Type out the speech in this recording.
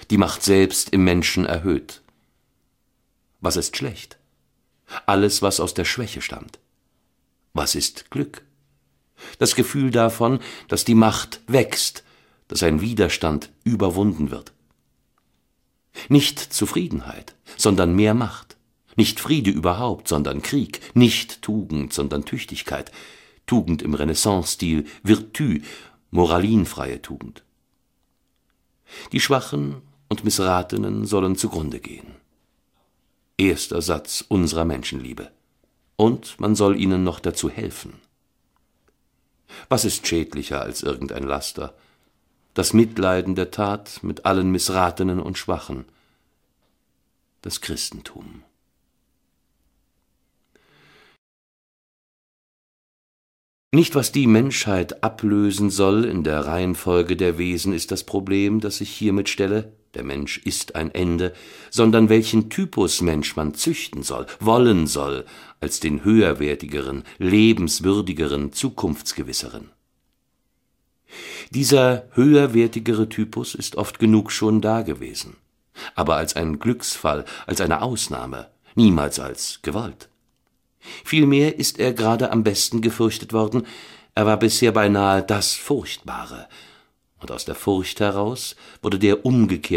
die Macht selbst im Menschen erhöht. Was ist schlecht? Alles, was aus der Schwäche stammt. Was ist Glück? Das Gefühl davon, dass die Macht wächst, dass ein Widerstand überwunden wird. Nicht Zufriedenheit, sondern mehr Macht. Nicht Friede überhaupt, sondern Krieg. Nicht Tugend, sondern Tüchtigkeit. Tugend im Renaissance-Stil, Virtù, moralinfreie Tugend. Die Schwachen und Missratenen sollen zugrunde gehen. Erster Satz unserer Menschenliebe. Und man soll ihnen noch dazu helfen. Was ist schädlicher als irgendein Laster? Das Mitleiden der Tat mit allen Missratenen und Schwachen. Das Christentum. Nicht, was die Menschheit ablösen soll in der Reihenfolge der Wesen, ist das Problem, das ich hiermit stelle, der Mensch ist ein Ende, sondern welchen Typus Mensch man züchten soll, wollen soll, als den höherwertigeren, lebenswürdigeren, zukunftsgewisseren. Dieser höherwertigere Typus ist oft genug schon dagewesen, aber als ein Glücksfall, als eine Ausnahme, niemals als gewollt. Vielmehr ist er gerade am besten gefürchtet worden, er war bisher beinahe das Furchtbare, und aus der Furcht heraus wurde der umgekehrte